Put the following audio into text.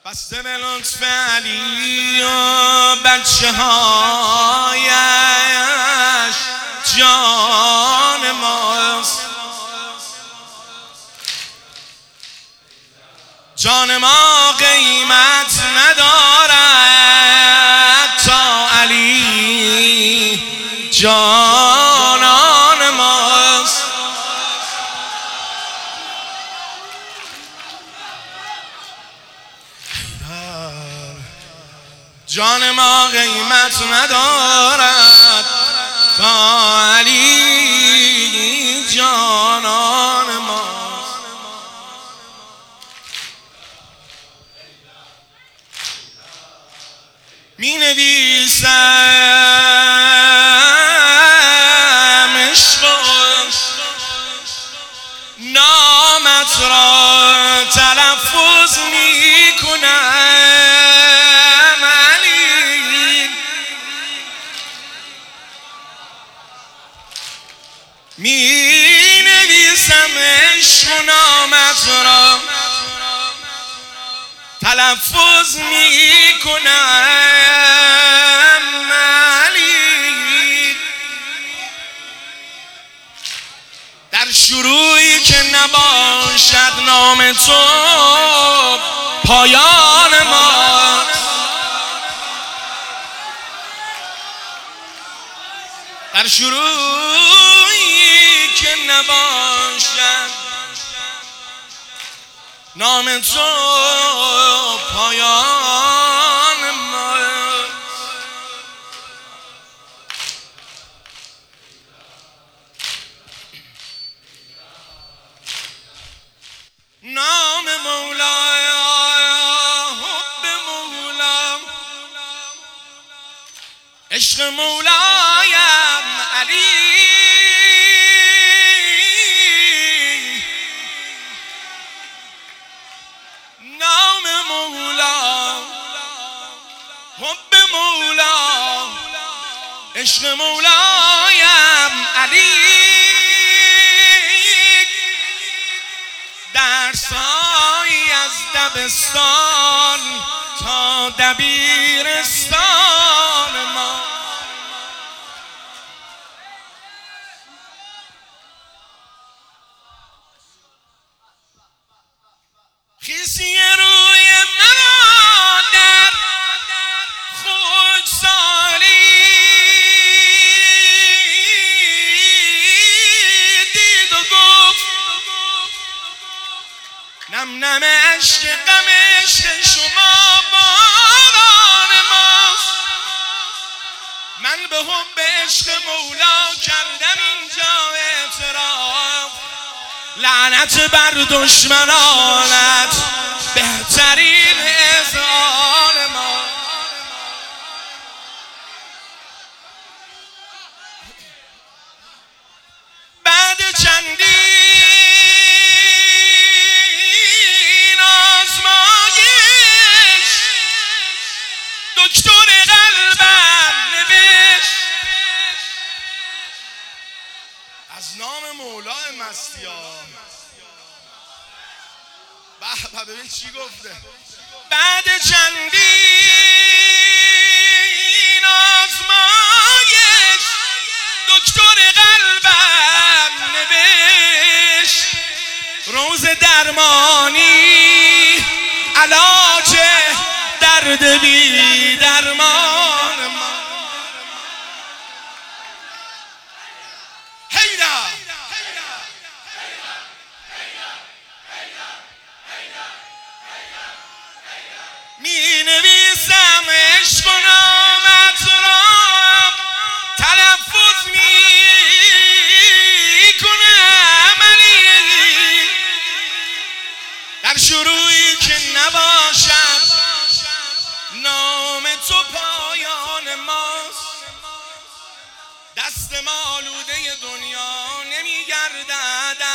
بسته به لطف علی و بچه هایش جان ماست. جان ما قیمت ندارد تا علی جانان ماست. جان ما قیمت ندارد تا علی جانان ماست. می نویسم عشق نامت را تلفظ می کنم علی. می نویسم عشق نامت را تلفظ می کنم علی. در شروعی که نباشد نام تو پایان ما. در شروعی که نباشد نام تو پایان ما. نام مولا حب مولا عشق مولایم علی. نام مولا حب مولا عشق مولایم علی. درسایی از دبستان تا دبیرستان ما. خیسی روی مرا در خشکسالی دید و گفت نم نم عشق غم عشق شما باران ماست. من به حب عشق مولا کردم اینجا اعتراف. لعنت بر دشمنانت بهترین اذعان ما. بعد چندین آزمایش دکتر قلبم نوشت از نام مولای مستیار. به ببین چی گفته. بعد چندین آزمایش دکتر قلبم نوشت روز درمانی علاج درد بی درمان ما. می نویسم عشق و نامت را تلفظ می کنم علی. در شروعی که نباشد نام تو پایان ماست. دست ما آلوده دنیا نمی گردد